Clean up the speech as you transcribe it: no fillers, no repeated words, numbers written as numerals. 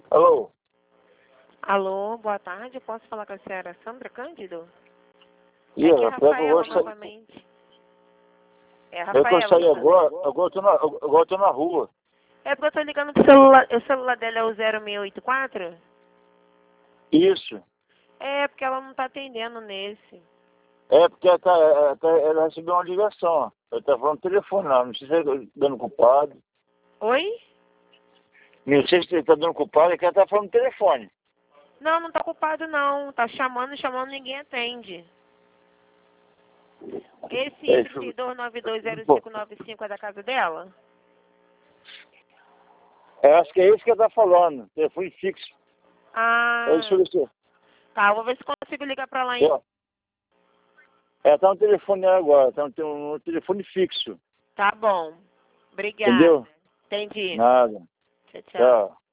Alô? Alô, boa tarde. Posso falar com a senhora Sandra Cândido? Ih, É que é rapaz, Rafaela novamente. É a eu que eu Rafaela. saí agora eu tô na rua. É porque eu tô ligando pro celular. O celular dela é o 0684? Isso. É, porque ela não tá atendendo nesse. É porque ela recebeu uma ligação. Eu tava falando no telefone lá, não sei se é dando culpado. Oi? Não sei se ele tá dando culpado, é que ela tá falando no telefone. Não, não tá ocupado não. Tá chamando, ninguém atende. Esse É, 32920595 é da casa dela? eu acho que é isso que ela tá falando, telefone fixo. Ah, É isso que eu tá. Eu vou ver se consigo ligar pra lá, hein? ó, ela tá no telefone dela agora, tá no telefone fixo. Tá bom. Obrigada. Entendeu? Entendi. Nada. Tchau, tchau. Tchau.